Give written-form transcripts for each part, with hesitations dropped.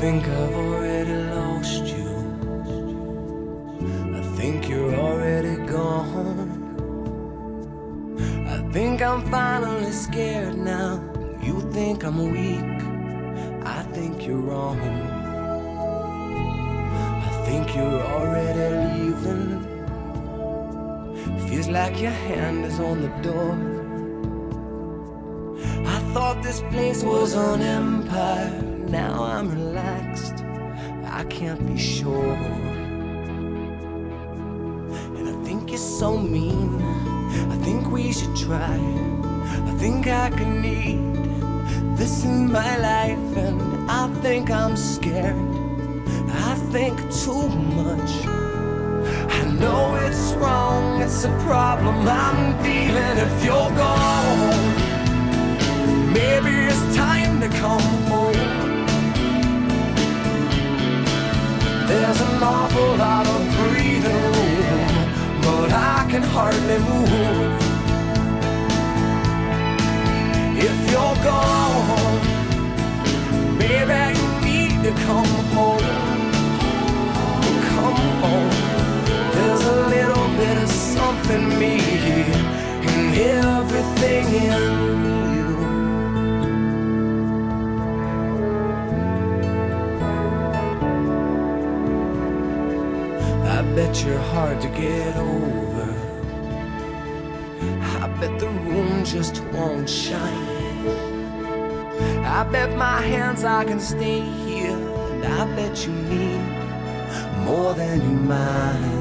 think I've already lost you. I think you're already gone. I think I'm finally scared now. You think I'm weak, I think you're wrong. I think you're already leaving. Feels like your hand is on the door. I thought this place was an empire. Now I'm relaxed, I can't be sure. And I think you're so mean, I think we should try. I think I can need this in my life. And I think I'm scared, I think too much. I know it's wrong, it's a problem I'm feeling. If you're gone, maybe it's time to come home. There's an awful lot of breathing room, but I can hardly move. If you're gone, maybe you need to come home. Come home. There's a little bit of something me in everything in you. I bet you're hard to get over. I bet the room just won't shine. I bet my hands I can stay here. And I bet you need more than you mind.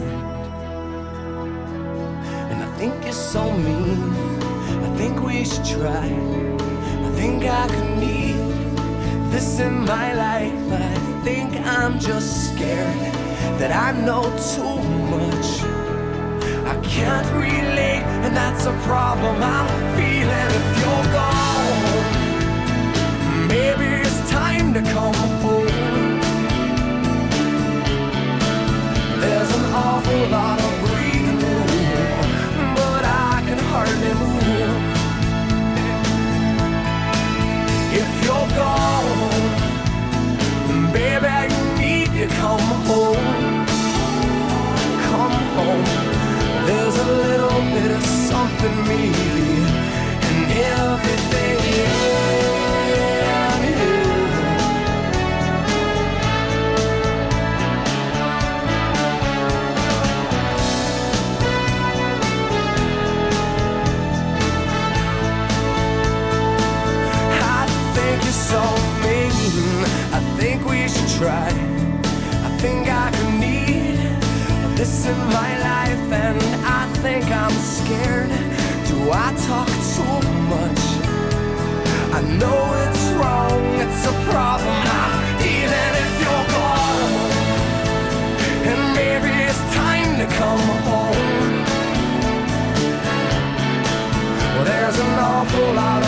And I think you're so mean, I think we should try. I think I could need this in my life. I think I'm just scared that I know too much. I can't relate, and that's a problem I'm feeling. If you're gone, maybe it's time to come home. There's an awful lot of breathing room, but I can hardly move. If you're gone, baby, you need to come home. Come home. There's a little bit of something me in everything in you. I think you're so mean, I think we should try. I think I can need this in my life, and I think I'm scared. Do I talk too much? I know it's wrong, it's a problem I'm feeling. If you're gone, and maybe it's time to come home. Well, there's an awful lot